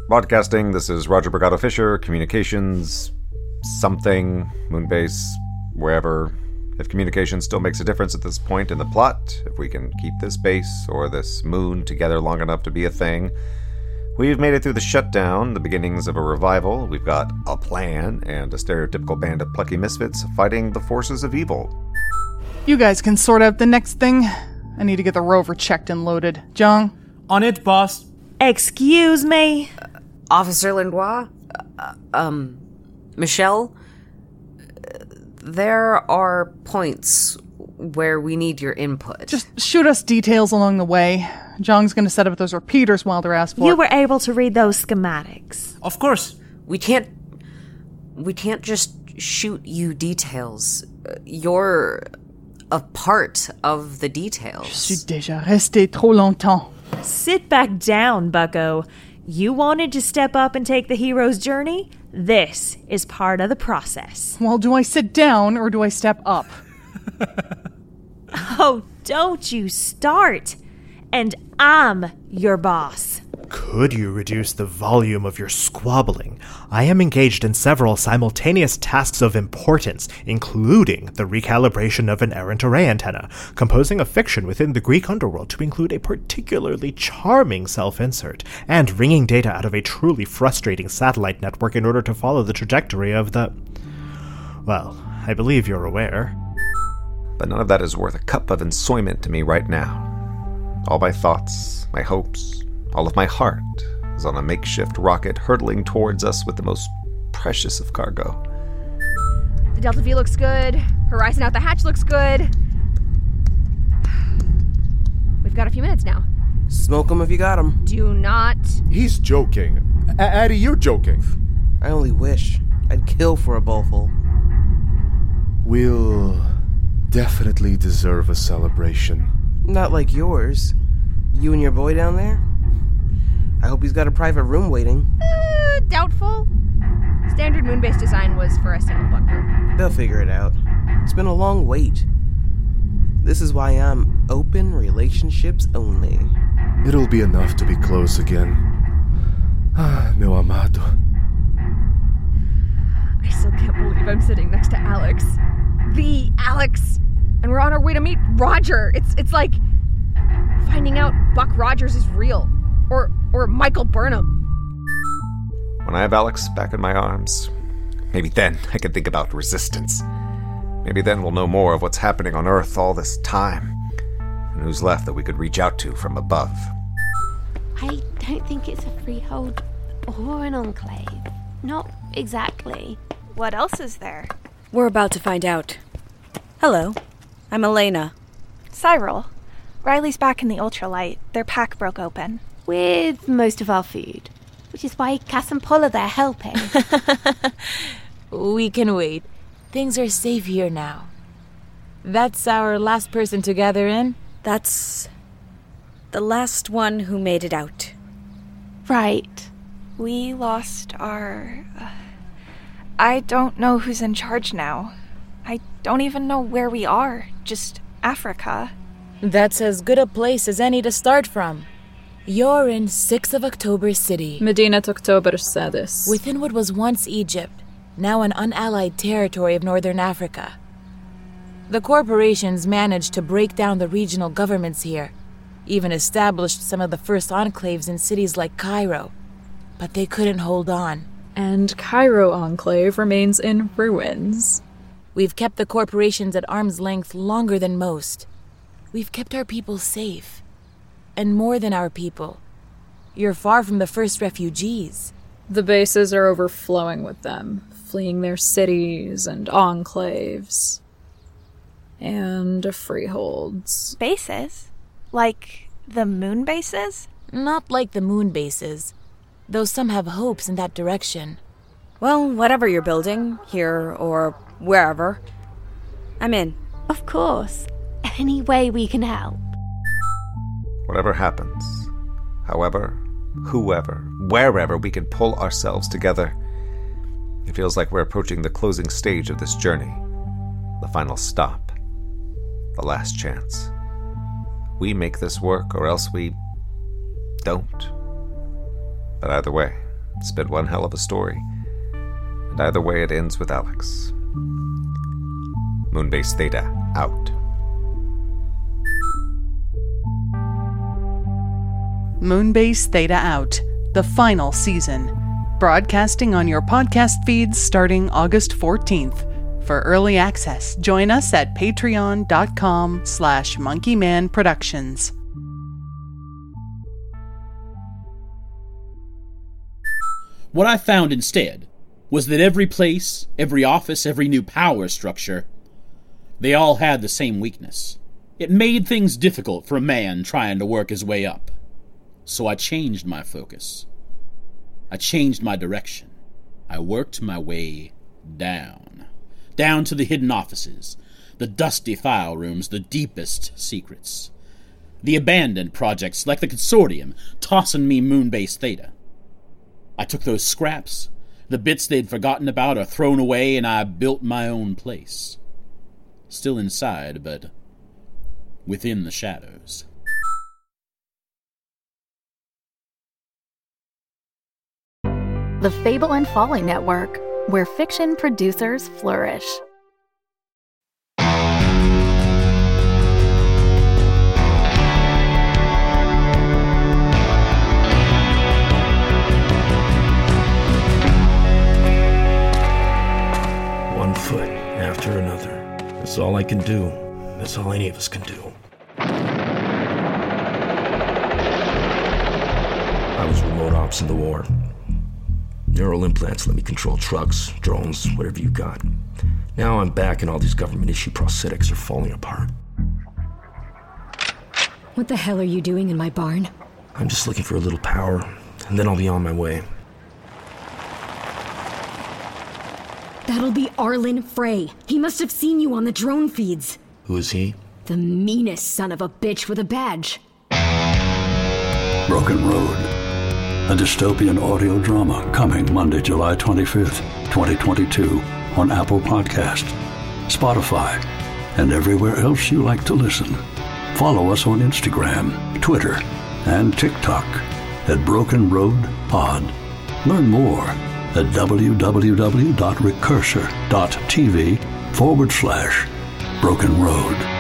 Broadcasting, this is Roger Brigado Fisher, Communications, something, Moonbase, wherever. If communication still makes a difference at this point in the plot, if we can keep this base or this moon together long enough to be a thing, we've made it through the shutdown, the beginnings of a revival. We've got a plan and a stereotypical band of plucky misfits fighting the forces of evil. You guys can sort out the next thing. I need to get the rover checked and loaded. Jung? On it, boss. Excuse me? Officer Landois? Michelle? There are points where we need your input. Just shoot us details along the way. Jung's gonna set up those repeaters while they're asked for. You were able to read those schematics. Of course. We can't just shoot you details. You're a part of the details. Je suis déjà resté trop longtemps. Sit back down, bucko. You wanted to step up and take the hero's journey? This is part of the process. Well, do I sit down or do I step up? Oh, don't you start. And I'm your boss. Could you reduce the volume of your squabbling? I am engaged in several simultaneous tasks of importance, including the recalibration of an errant array antenna, composing a fiction within the Greek underworld to include a particularly charming self-insert, and wringing data out of a truly frustrating satellite network in order to follow the trajectory of the... Well, I believe you're aware. But none of that is worth a cup of ensoyment to me right now. All my thoughts, my hopes, all of my heart is on a makeshift rocket hurtling towards us with the most precious of cargo. The Delta V looks good. Horizon out the hatch looks good. We've got a few minutes now. Smoke 'em if you got 'em. Do not. He's joking. Addy, you're joking. I only wish. I'd kill for a bowlful. We'll definitely deserve a celebration. Not like yours. You and your boy down there? I hope he's got a private room waiting. Doubtful. Standard Moonbase design was for a single bunk room. They'll figure it out. It's been a long wait. This is why I'm open relationships only. It'll be enough to be close again. Meu amado. I still can't believe I'm sitting next to Alex. The Alex. And we're on our way to meet Roger. It's like finding out Buck Rogers is real. Or Michael Burnham. When I have Alex back in my arms, maybe then I can think about resistance. Maybe then we'll know more of what's happening on Earth all this time, and who's left that we could reach out to from above. I don't think it's a freehold or an enclave. Not exactly. What else is there? We're about to find out. Hello, I'm Elena. Cyril. Riley's back in the ultralight. Their pack broke open. With most of our food, which is why Cass and Paul are there helping. We can wait. Things are safe here now. That's our last person to gather in? That's the last one who made it out. Right. We lost our... I don't know who's in charge now. I don't even know where we are. Just Africa. That's as good a place as any to start from. You're in 6th of October City. Medina October Sadis. Within what was once Egypt, now an unallied territory of northern Africa. The corporations managed to break down the regional governments here, even established some of the first enclaves in cities like Cairo. But they couldn't hold on. And Cairo Enclave remains in ruins. We've kept the corporations at arm's length longer than most. We've kept our people safe. And more than our people. You're far from the first refugees. The bases are overflowing with them, fleeing their cities and enclaves. And freeholds. Bases? Like the moon bases? Not like the moon bases, though some have hopes in that direction. Well, whatever you're building, here or wherever, I'm in. Of course. Any way we can help. Whatever happens, however, whoever, wherever we can pull ourselves together, it feels like we're approaching the closing stage of this journey. The final stop. The last chance. We make this work or else we don't. But either way, It's been one hell of a story. And either way, it ends with Alex. Moonbase Theta, out. Moonbase Theta out, the final season. Broadcasting on your podcast feeds starting August 14th. For early access, join us at patreon.com/monkeymanproductions. What I found instead was that every place, every office, every new power structure, they all had the same weakness. It made things difficult for a man trying to work his way up. So I changed my focus. I changed my direction. I worked my way down. Down to the hidden offices, the dusty file rooms, the deepest secrets. The abandoned projects like the Consortium, tossing me Moonbase Theta. I took those scraps, the bits they'd forgotten about or thrown away, and I built my own place. Still inside, but within the shadows. The Fable and Folly Network, where fiction producers flourish. One foot after another. That's all I can do. That's all any of us can do. I was remote ops in the war. Neural implants let me control trucks, drones, whatever you got. Now I'm back and all these government-issue prosthetics are falling apart. What the hell are you doing in my barn? I'm just looking for a little power, and then I'll be on my way. That'll be Arlen Frey. He must have seen you on the drone feeds. Who is he? The meanest son of a bitch with a badge. Broken Road. A dystopian audio drama coming Monday, July 25th, 2022 on Apple Podcast, Spotify, and everywhere else you like to listen. Follow us on Instagram, Twitter, and TikTok at Broken Road Pod. Learn more at www.recursor.tv/Broken Road.